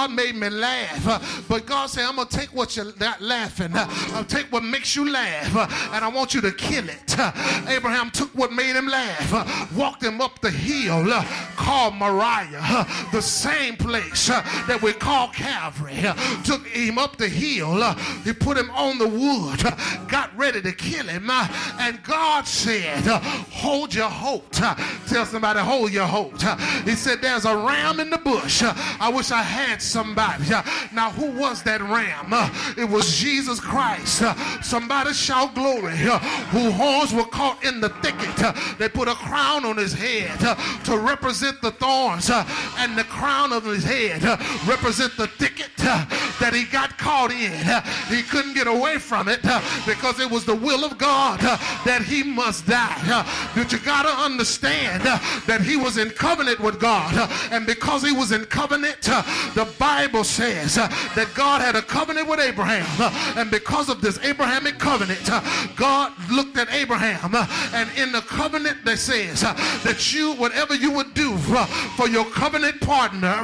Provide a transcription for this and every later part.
God made me laugh. But God said, I'm going to take what you're not laughing. I'll take what makes you laugh, and I want you to kill it. Abraham took what made him laugh, walked him up the hill called Moriah, the same place that we call Calvary. Took him up the hill. He put him on the wood, got ready to kill him, and God said, hold your hope. Tell somebody, hold your hope. He said, there's a ram in the bush. I wish I had somebody. Now, who was that ram? It was Jesus Christ. Somebody shout glory. Whose horns were caught in the thicket. They put a crown on his head to represent the thorns, and the crown of his head represent the thicket that he got caught in. He couldn't get away from it because it was the will of God that he must die. But you got to understand that he was in covenant with God, and because he was in covenant, the Bible says that God had a covenant with Abraham, and because of this Abrahamic covenant, God looked at Abraham, and in the covenant that says that you, whatever you would do for your covenant partner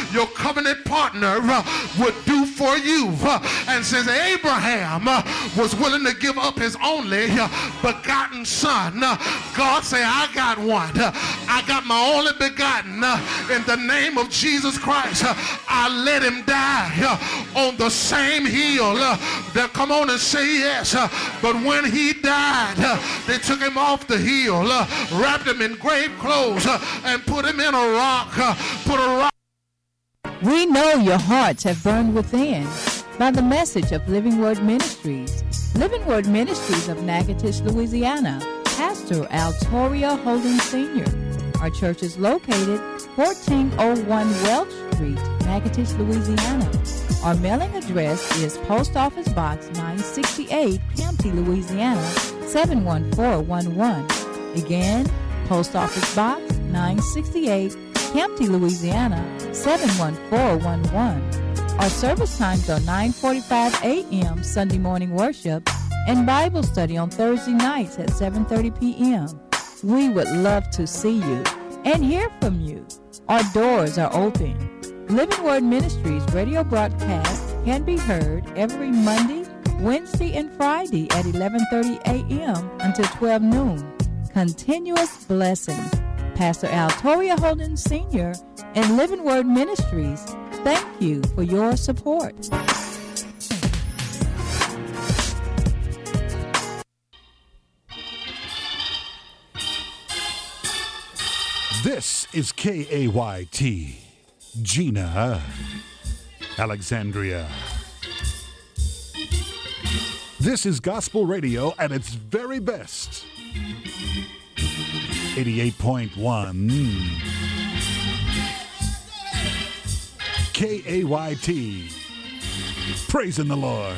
would do for you. And since Abraham was willing to give up his only begotten son, God said, I got one. I got my only begotten. In the name of Jesus Christ, I let him die on the same hill. Come on and say yes. But when he died, they took him off the hill, wrapped him in grave clothes, and put him in a rock. Put a rock. We know your hearts have burned within by the message of Living Word Ministries. Living Word Ministries of Natchitoches, Louisiana. Pastor Altoria Holden Sr. Our church is located 1401 Welch Street, Natchitoches, Louisiana. Our mailing address is Post Office Box 968, Campty, Louisiana 71411. Again, Post Office Box 968, Campty, Louisiana 71411. Our service times are 9:45 a.m. Sunday morning worship and Bible study on Thursday nights at 7:30 p.m. We would love to see you and hear from you. Our doors are open. Living Word Ministries radio broadcast can be heard every Monday, Wednesday, and Friday at 11:30 a.m. until 12 noon. Continuous blessings. Pastor Altoria Holden Sr. and Living Word Ministries, thank you for your support. This is KAYT, Gina, Alexandria. This is gospel radio at its very best. 88.1 KAYT. Praising the Lord.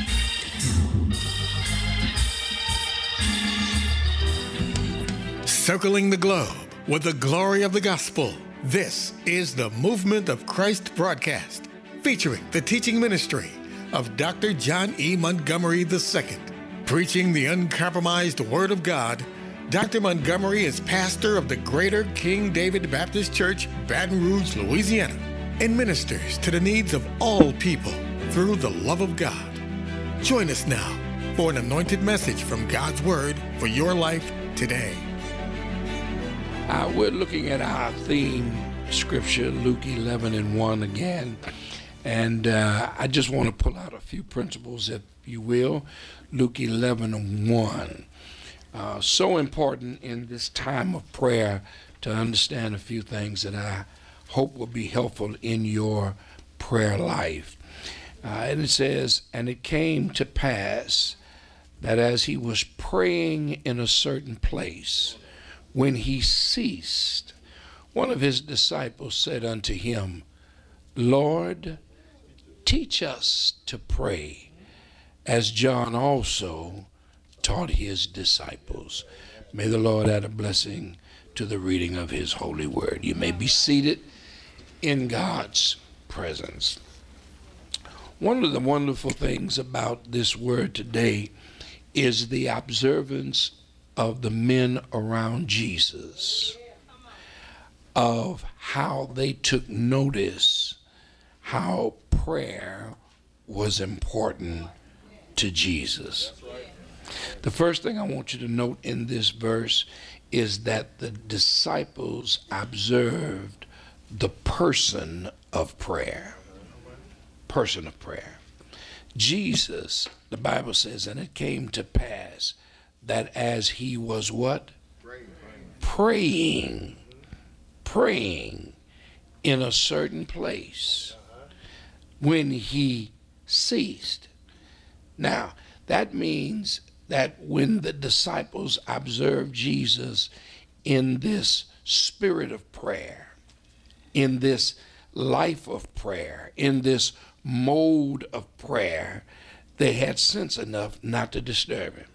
Circling the globe with the glory of the gospel. This is the Movement of Christ broadcast, featuring the teaching ministry of Dr. John E. Montgomery II. Preaching the uncompromised Word of God, Dr. Montgomery is pastor of the Greater King David Baptist Church, Baton Rouge, Louisiana, and ministers to the needs of all people through the love of God. Join us now for an anointed message from God's Word for your life today. We're looking at our theme scripture, Luke 11:1 again. And I just want to pull out a few principles, if you will. Luke 11:1. So important in this time of prayer to understand a few things that I hope will be helpful in your prayer life. And it says, and it came to pass that as he was praying in a certain place, when he ceased, one of his disciples said unto him, Lord, teach us to pray, as John also taught his disciples. May the Lord add a blessing to the reading of his holy word. You may be seated in God's presence. One of the wonderful things about this word today is the observance of the men around Jesus, of how they took notice how prayer was important to Jesus. The first thing I want you to note in this verse is that the disciples observed the person of prayer. Person of prayer. Jesus, the Bible says, and it came to pass that as he was what? Praying in a certain place, when he ceased. Now, that means that when the disciples observed Jesus in this spirit of prayer, in this life of prayer, in this mode of prayer, they had sense enough not to disturb him.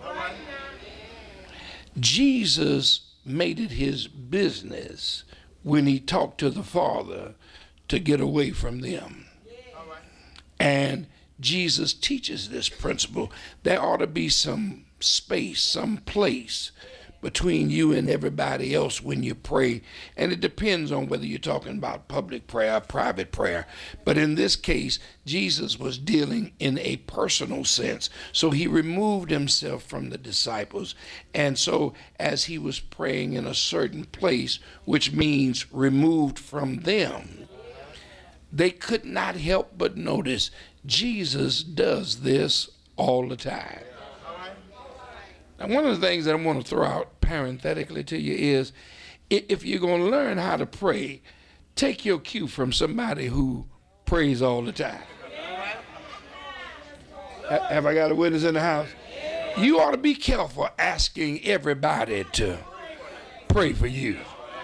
Jesus made it his business when he talked to the Father to get away from them. And Jesus teaches this principle. There ought to be some space, some place between you and everybody else when you pray. And it depends on whether you're talking about public prayer or private prayer. But in this case, Jesus was dealing in a personal sense. So he removed himself from the disciples. And so as he was praying in a certain place, which means removed from them, they could not help but notice Jesus does this all the time. Now, one of the things that I want to throw out parenthetically to you is, if you're going to learn how to pray, take your cue from somebody who prays all the time. Have I got a witness in the house? You ought to be careful asking everybody to pray for you.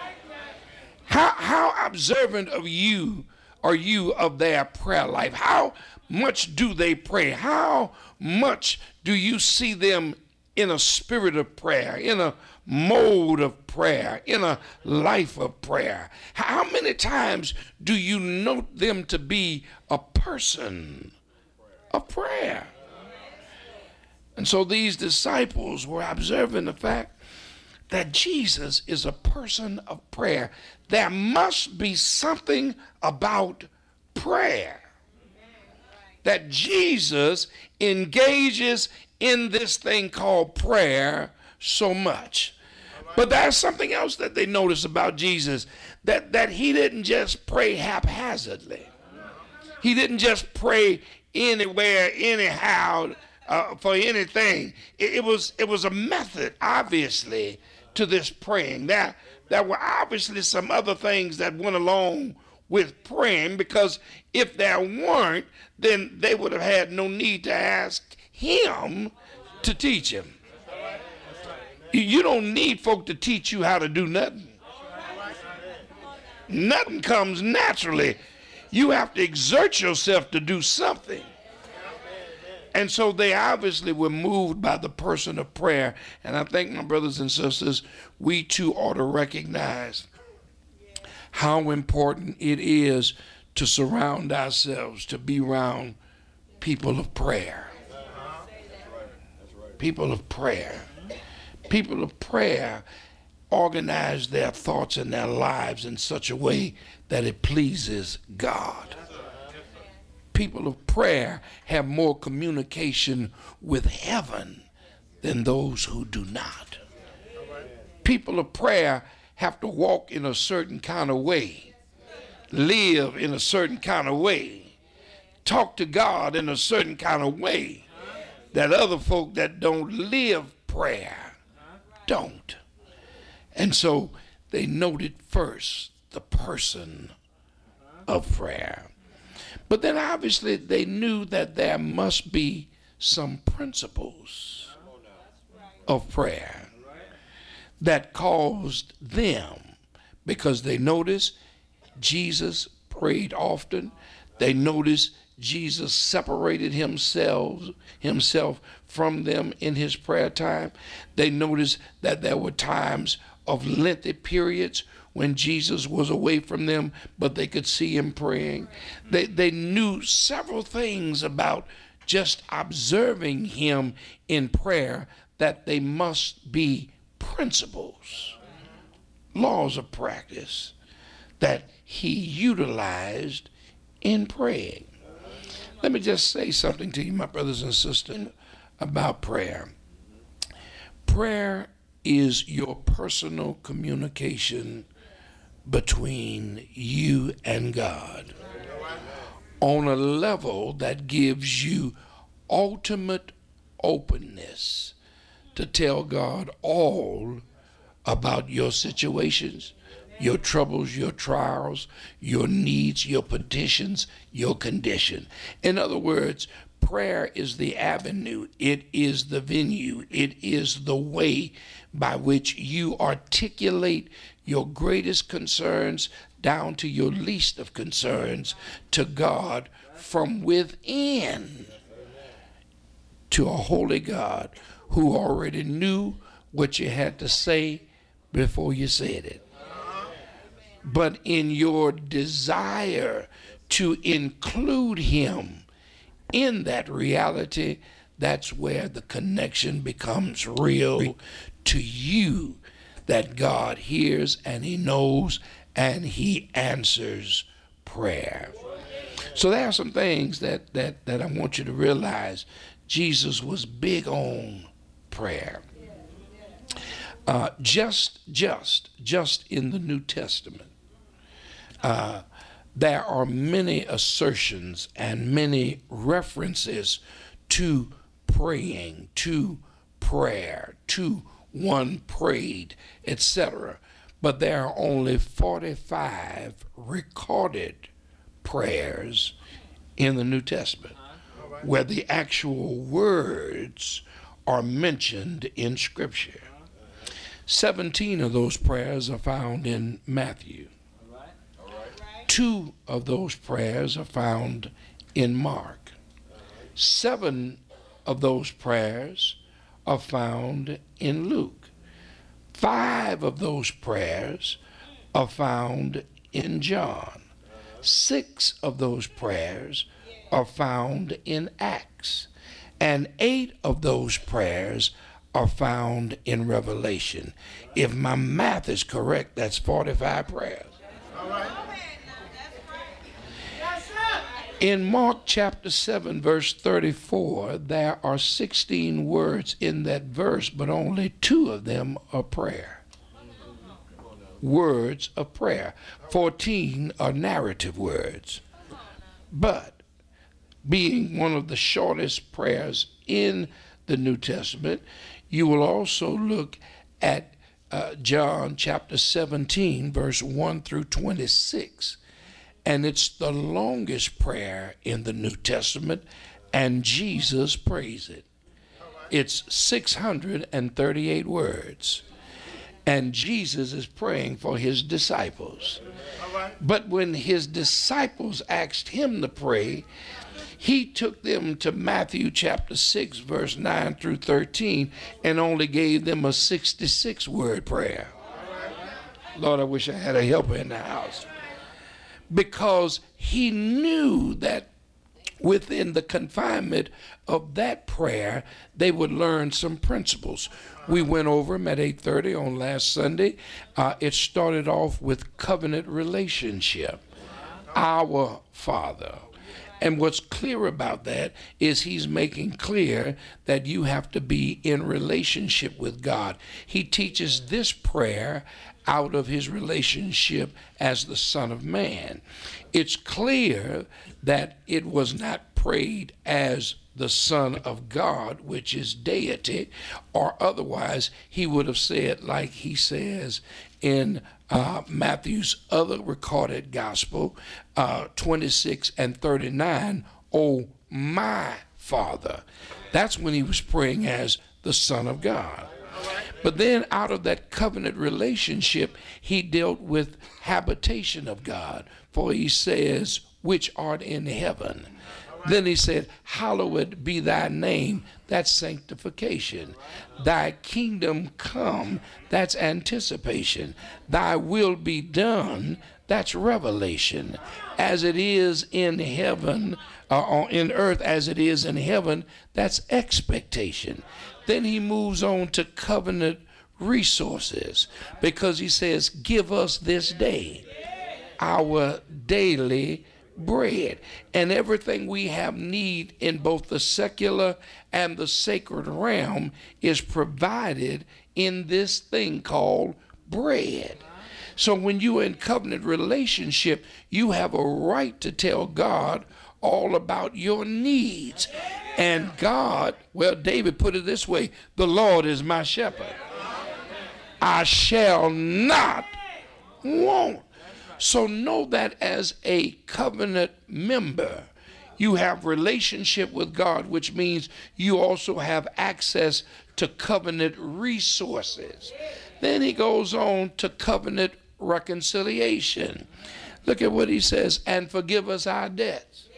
How observant of you are you of their prayer life? How much do they pray? How much do you see them in a spirit of prayer, in a mode of prayer, in a life of prayer? How many times do you note them to be a person of prayer? And so these disciples were observing the fact that Jesus is a person of prayer. There must be something about prayer that Jesus engages in this thing called prayer so much. But there's something else that they notice about Jesus, that he didn't just pray haphazardly. He didn't just pray anywhere, anyhow, for anything. It was a method, obviously, to this praying. There were obviously some other things that went along with praying, because if there weren't, then they would have had no need to ask him to teach him. You don't need folk to teach you how to do nothing. Nothing comes naturally. You have to exert yourself to do something. And so they obviously were moved by the person of prayer. And I think, my brothers and sisters, we too ought to recognize how important it is to surround ourselves, to be around people of prayer. People of prayer. People of prayer organize their thoughts and their lives in such a way that it pleases God. People of prayer have more communication with heaven than those who do not. People of prayer have to walk in a certain kind of way, live in a certain kind of way, talk to God in a certain kind of way that other folk that don't live prayer don't. And so they noted first the person of prayer. But then obviously they knew that there must be some principles of prayer that caused them, because they noticed Jesus prayed often. They noticed Jesus separated himself from them in his prayer time. They noticed that there were times of lengthy periods when Jesus was away from them, but they could see him praying. They knew several things about just observing him in prayer, that they must be principles, laws of practice that he utilized in praying. Let me just say something to you, my brothers and sisters, about prayer. Prayer is your personal communication between you and God on a level that gives you ultimate openness to tell God all about your situations, your troubles, your trials, your needs, your petitions, your condition. In other words, prayer is the avenue, it is the venue, it is the way by which you articulate your greatest concerns down to your least of concerns to God from within, to a holy God who already knew what you had to say before you said it. But in your desire to include him in that reality, that's where the connection becomes real to you, that God hears and he knows and he answers prayer. So there are some things that I want you to realize. Jesus was big on prayer. Just in the New Testament, there are many assertions and many references to praying, to prayer, to one prayed, etc. But there are only 45 recorded prayers in the New Testament where the actual words are mentioned in Scripture. 17 of those prayers are found in Matthew. 2 of those prayers are found in Mark. 7 of those prayers are found in Luke. 5 of those prayers are found in John. 6 of those prayers are found in Acts. And 8 of those prayers are found in Revelation. If my math is correct, that's 45 prayers. In Mark chapter 7, verse 34, there are 16 words in that verse, but only 2 of them are prayer. Words of prayer. 14 are narrative words. But being one of the shortest prayers in the New Testament, you will also look at John chapter 17, verse 1 through 26. And it's the longest prayer in the New Testament, and Jesus prays it. It's 638 words. And Jesus is praying for his disciples. But when his disciples asked him to pray, he took them to Matthew chapter 6, verse 9 through 13, and only gave them a 66-word prayer. Lord, I wish I had a helper in the house. Because he knew that within the confinement of that prayer, they would learn some principles. We went over them at 8:30 on last Sunday. It started off with covenant relationship, our Father. And what's clear about that is he's making clear that you have to be in relationship with God. He teaches this prayer out of his relationship as the Son of Man. It's clear that it was not prayed as the Son of God, which is deity, or otherwise he would have said, like he says in Matthew's other recorded gospel, 26 and 39, "Oh, my Father." That's when he was praying as the Son of God. But then out of that covenant relationship, he dealt with habitation of God. For he says, "Which art in heaven." Then he said, "Hallowed be thy name." That's sanctification. "Thy kingdom come." That's anticipation. "Thy will be done." That's revelation. "As it is in heaven, in earth as it is in heaven." That's expectation. Then he moves on to covenant resources, because he says, "Give us this day our daily bread. And everything we have need in both the secular and the sacred realm is provided in this thing called bread. So when you're in covenant relationship, you have a right to tell God all about your needs. And God, well, David put it this way, the Lord is my shepherd. I shall not want. So know that as a covenant member, you have relationship with God, which means you also have access to covenant resources. Then he goes on to covenant reconciliation. Look at what he says, and forgive us our debts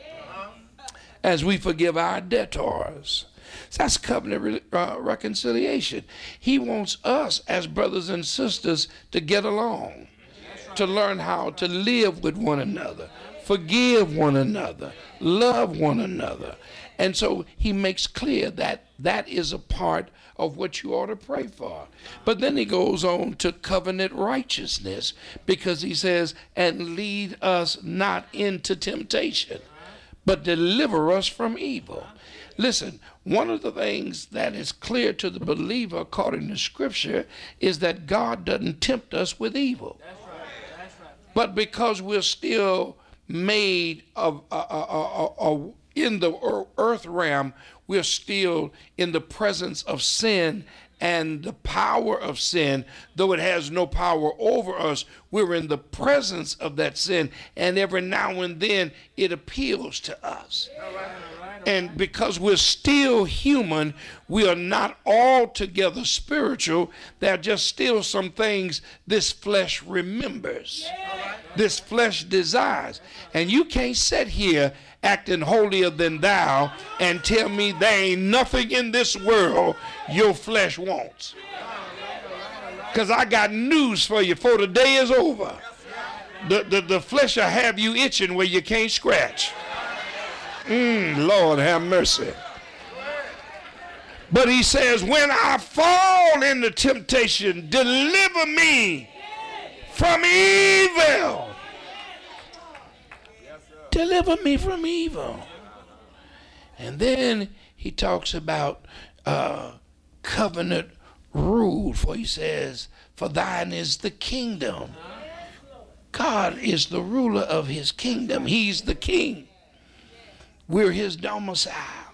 as we forgive our debtors. So that's covenant reconciliation. He wants us as brothers and sisters to get along, to learn how to live with one another, forgive one another, love one another. And so he makes clear that that is a part of what you ought to pray for. But then he goes on to covenant righteousness, because he says, and lead us not into temptation, but deliver us from evil. Listen, one of the things that is clear to the believer according to Scripture is that God doesn't tempt us with evil. That's right. That's right. But because we're still made of in the earth realm, we're still in the presence of sin and the power of sin. Though it has no power over us, we're in the presence of that sin, and every now and then it appeals to us. And because we're still human, we are not altogether spiritual. There are just still some things this flesh remembers, this flesh desires. And you can't sit here acting holier than thou and tell me there ain't nothing in this world your flesh wants. Because I got news for you before the day is over. The flesh will have you itching where you can't scratch. Lord have mercy. But he says, when I fall into temptation, deliver me from evil. Deliver me from evil. And then he talks about covenant rule, for he says, for thine is the kingdom. God is the ruler of his kingdom. He's the king. We're his domicile.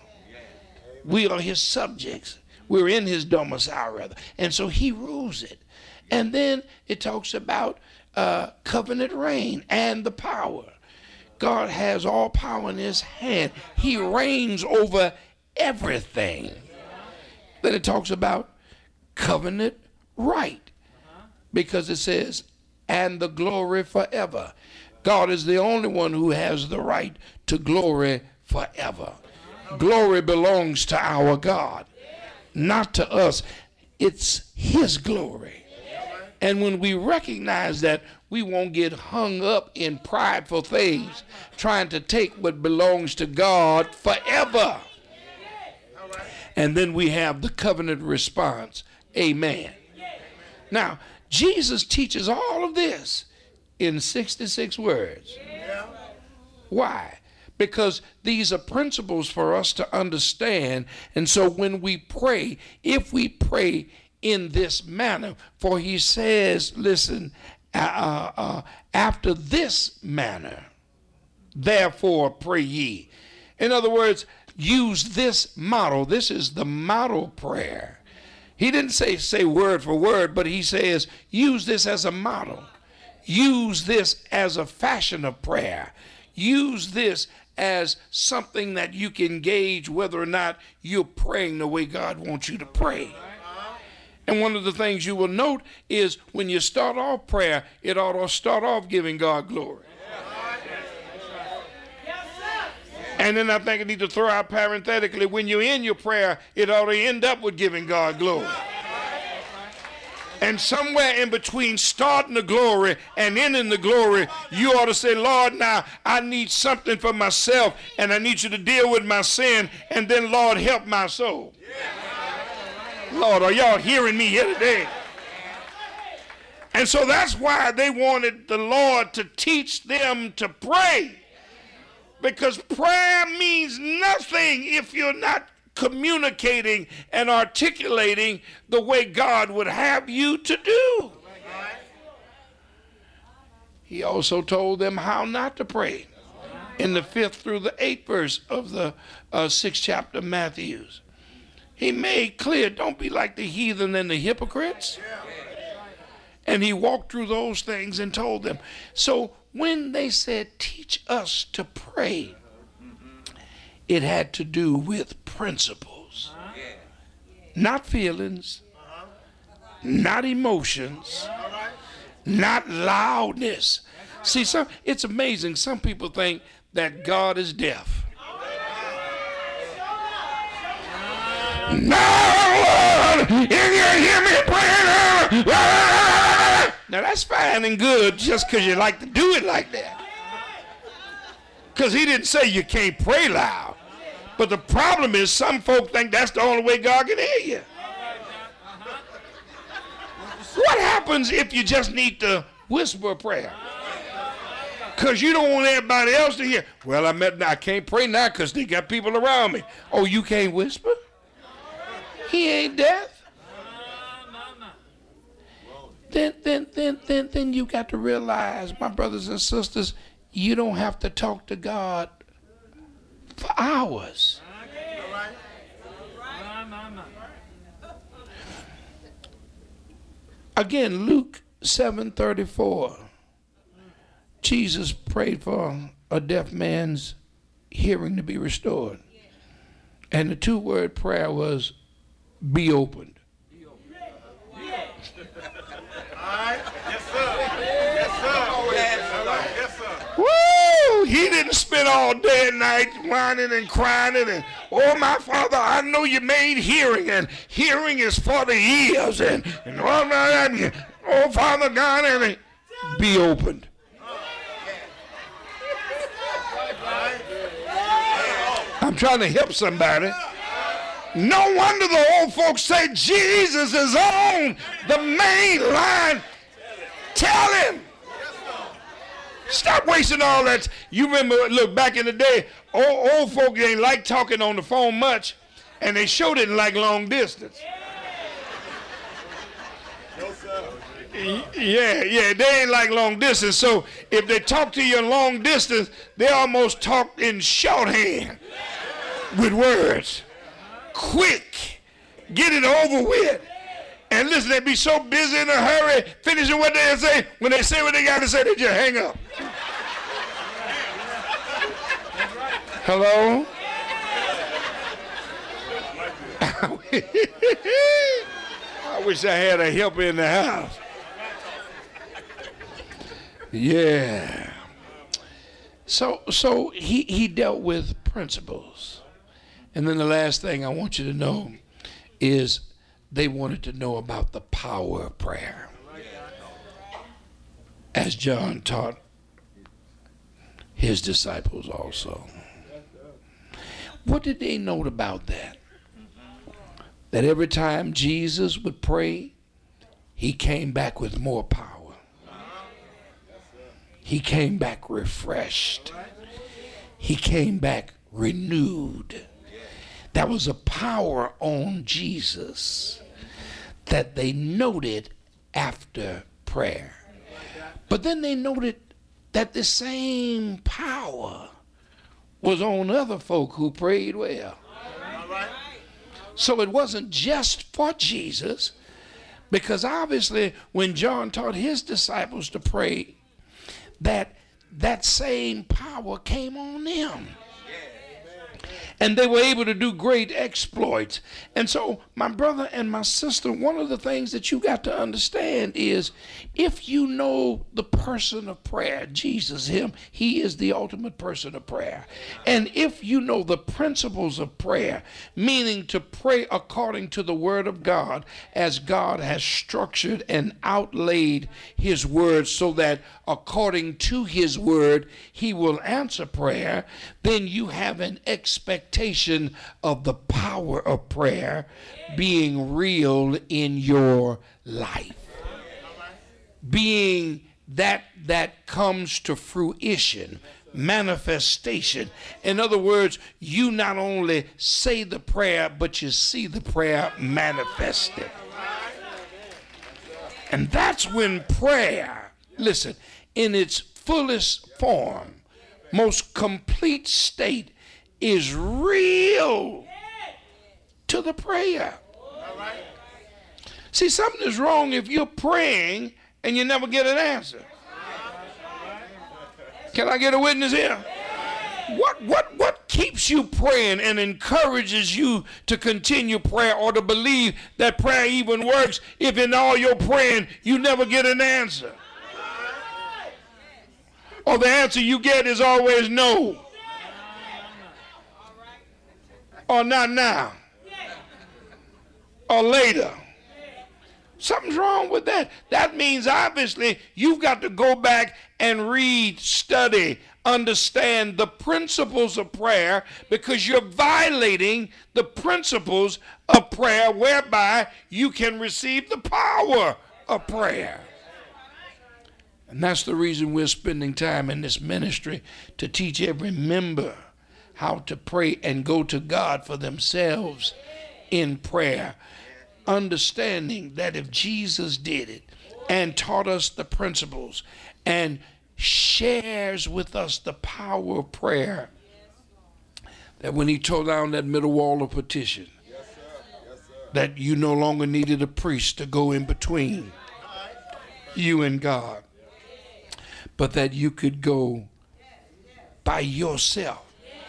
We are his subjects. We're in his domicile, rather. And so he rules it. And then it talks about covenant reign and the power. God has all power in his hand. He reigns over everything. Then it talks about covenant right, because it says, and the glory forever. God is the only one who has the right to glory forever. Glory belongs to our God, not to us. It's his glory. And when we recognize that, we won't get hung up in prideful things, trying to take what belongs to God forever. And then we have the covenant response. Amen. Now, Jesus teaches all of this in 66 words. Why? Because these are principles for us to understand. And so when we pray, if we pray in this manner, for he says, listen, after this manner, therefore pray ye. In other words, use this model. This is the model prayer. He didn't say word for word, but he says, use this as a model. Use this as a fashion of prayer. Use this as something that you can gauge whether or not you're praying the way God wants you to pray. And one of the things you will note is when you start off prayer, it ought to start off giving God glory. And then I think I need to throw out parenthetically, when you're in your prayer, it ought to end up with giving God glory. And somewhere in between starting the glory and ending the glory, you ought to say, Lord, now I need something for myself, and I need you to deal with my sin, and then, Lord, help my soul. Lord, are y'all hearing me here today? And so that's why they wanted the Lord to teach them to pray Because prayer means nothing if you're not communicating and articulating the way God would have you to do. He also told them how not to pray in the 5th through the 8th verse of the 6th chapter of Matthew. He made clear, don't be like the heathen and the hypocrites. And he walked through those things and told them. So when they said, teach us to pray, it had to do with principles, not feelings, not emotions, not loudness. See, it's amazing. Some people think that God is deaf. No, if you hear me praying, now that's fine and good just because you like to do it like that. Because he didn't say you can't pray loud. But the problem is some folk think that's the only way God can hear you. What happens if you just need to whisper a prayer? Because you don't want everybody else to hear. Well, I can't pray now because they got people around me. Oh, you can't whisper? He ain't deaf. Then you got to realize, my brothers and sisters, you don't have to talk to God for hours. Again, Luke 7:34. Jesus prayed for a deaf man's hearing to be restored. And the 2-word prayer was, be opened. Woo! He didn't spend all day and night whining and crying and, oh, my Father, I know you made hearing, and hearing is for the ears, and all that. Oh, Father God, and be opened. I'm trying to help somebody. No wonder the old folks say Jesus is on the main line. Tell him. Stop wasting all that. You remember, look, back in the day, old folk ain't like talking on the phone much, and they sure didn't like long distance. Yeah, they ain't like long distance. So if they talk to you in long distance, they almost talk in shorthand with words. Quick, get it over with. And listen, they be so busy in a hurry finishing what they say. When they say what they got to say, they just hang up. Hello? I wish I had a helper in the house. Yeah. So he dealt with principles. And then the last thing I want you to know is they wanted to know about the power of prayer. As John taught his disciples also. What did they note about that? That every time Jesus would pray, he came back with more power. He came back refreshed. He came back renewed. There was a power on Jesus that they noted after prayer. But then they noted that the same power was on other folk who prayed well. So it wasn't just for Jesus, because obviously when John taught his disciples to pray, that same power came on them. And they were able to do great exploits. And so, my brother and my sister, one of the things that you got to understand is, if you know the person of prayer, Jesus, he is the ultimate person of prayer. And if you know the principles of prayer, meaning to pray according to the word of God, as God has structured and outlaid his word so that according to his word, he will answer prayer, then you have an expectation of the power of prayer being real in your life. Being that comes to fruition, manifestation. In other words, you not only say the prayer, but you see the prayer manifested. And that's when prayer, listen, in its fullest form, most complete state, is real to the prayer. See, something is wrong if you're praying and you never get an answer. Can I get a witness here? What keeps you praying and encourages you to continue prayer or to believe that prayer even works if in all your praying you never get an answer? Or the answer you get is always no. Or not now. Or later. Something's wrong with that. That means obviously you've got to go back and read, study, understand the principles of prayer, because you're violating the principles of prayer whereby you can receive the power of prayer. And that's the reason we're spending time in this ministry, to teach every member how to pray and go to God for themselves in prayer. Understanding that if Jesus did it and taught us the principles and shares with us the power of prayer, that when he tore down that middle wall of petition, that you no longer needed a priest to go in between you and God, but that you could go by yourself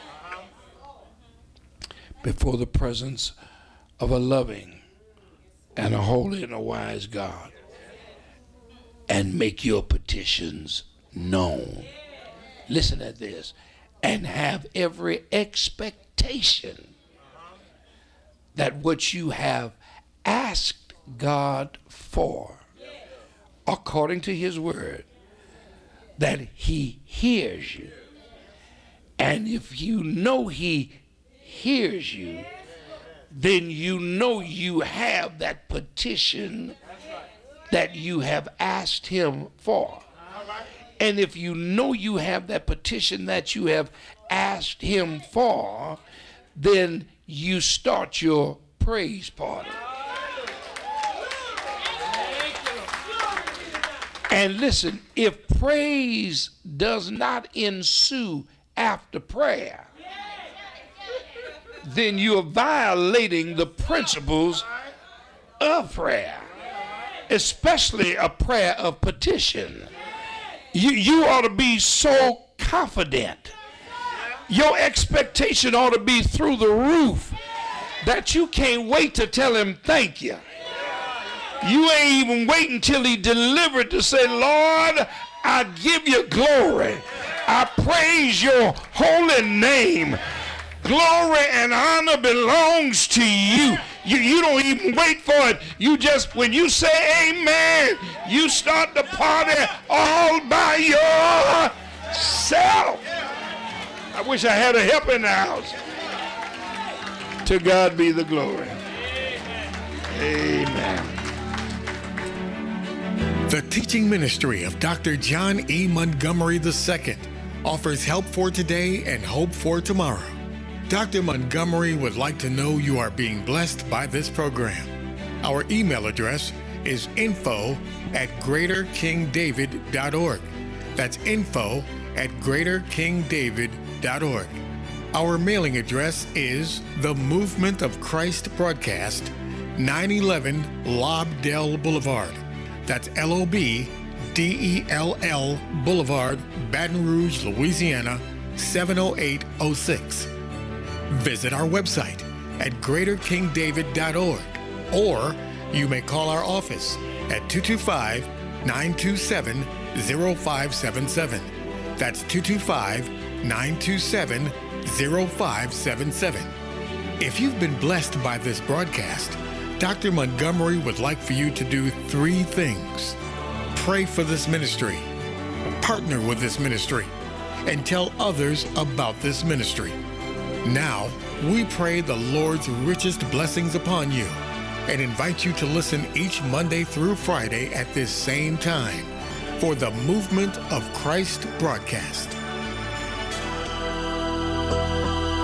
before the presence of a loving and a holy and a wise God, and make your petitions known. Listen at this. And have every expectation that what you have asked God for, according to his word, that he hears you. And if you know he hears you, then you know you have that petition that you have asked him for. And if you know you have that petition that you have asked him for, then you start your praise party. And listen, if praise does not ensue after prayer, then you are violating the principles of prayer, especially a prayer of petition. You ought to be so confident. Your expectation ought to be through the roof that you can't wait to tell him thank you. You ain't even waiting till he delivered to say, Lord, I give you glory. I praise your holy name. Glory and honor belongs to you. You don't even wait for it. You just, when you say amen, you start the party all by yourself. I wish I had a help in the house. To God be the glory. Amen. The teaching ministry of Dr. John E. Montgomery II offers help for today and hope for tomorrow. Dr. Montgomery would like to know you are being blessed by this program. Our email address is info@greaterkingdavid.org. That's info@greaterkingdavid.org. Our mailing address is The Movement of Christ Broadcast, 911 Lobdell Boulevard. That's LOBDELL Boulevard, Baton Rouge, Louisiana, 70806. Visit our website at greaterkingdavid.org, or you may call our office at 225-927-0577. That's 225-927-0577. If you've been blessed by this broadcast, Dr. Montgomery would like for you to do 3 things. Pray for this ministry, partner with this ministry, and tell others about this ministry. Now, we pray the Lord's richest blessings upon you and invite you to listen each Monday through Friday at this same time for the Movement of Christ broadcast.